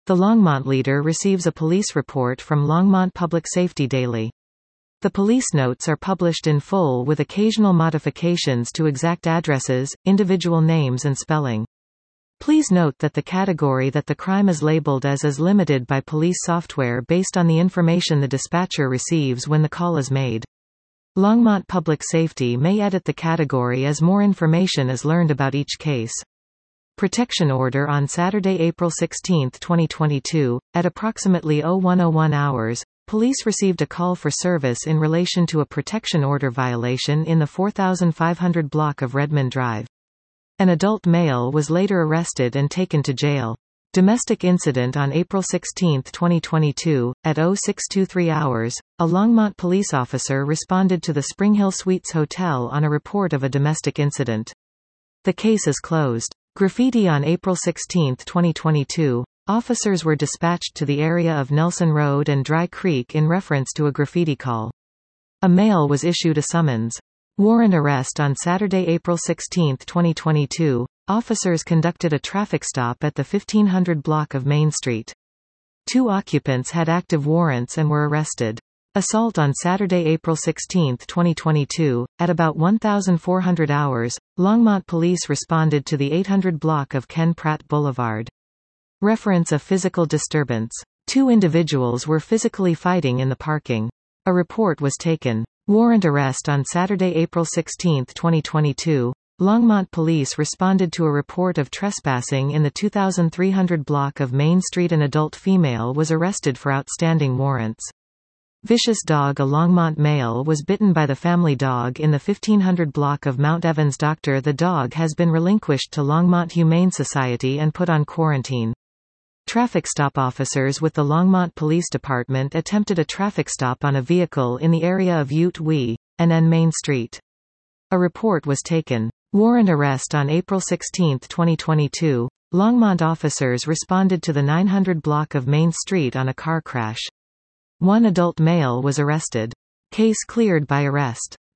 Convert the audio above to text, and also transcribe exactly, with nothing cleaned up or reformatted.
The Longmont leader receives a police report from Longmont Public Safety Daily. The police notes are published in full with occasional modifications to exact addresses, individual names and spelling. Please note that the category that the crime is labeled as is limited by police software based on the information the dispatcher receives when the call is made. Longmont Public Safety may edit the category as more information is learned about each case. Protection order on Saturday, April sixteenth, twenty twenty-two, at approximately oh one oh one hours, police received a call for service in relation to a protection order violation in the four thousand five hundred block of Redmond Drive. An adult male was later arrested and taken to jail. Domestic incident on April sixteenth, twenty twenty-two, at oh six twenty-three hours, a Longmont police officer responded to the Spring Hill Suites Hotel on a report of a domestic incident. The case is closed. Graffiti on April sixteenth, twenty twenty-two. Officers were dispatched to the area of Nelson Road and Dry Creek in reference to a graffiti call. A male was issued a summons. Warrant arrest on Saturday, April sixteenth, twenty twenty-two. Officers conducted a traffic stop at the fifteen hundred block of Main Street. Two occupants had active warrants and were arrested. Assault on Saturday, April sixteenth, twenty twenty-two, at about fourteen hundred hours, Longmont police responded to the eight hundred block of Ken Pratt Boulevard. Reference a physical disturbance. Two individuals were physically fighting in the parking. A report was taken. Warrant arrest on Saturday, April sixteenth, twenty twenty-two. Longmont police responded to a report of trespassing in the two thousand three hundred block of Main Street. An adult female was arrested for outstanding warrants. Vicious dog. A Longmont male was bitten by the family dog in the fifteen hundred block of Mount Evans. Doctor The dog has been relinquished to Longmont Humane Society and put on quarantine. Traffic stop. Officers with the Longmont Police Department attempted a traffic stop on a vehicle in the area of Ute Wee, and N Main Street. A report was taken. Warrant arrest on April sixteenth, twenty twenty-two. Longmont officers responded to the nine hundred block of Main Street on a car crash. One adult male was arrested. Case cleared by arrest.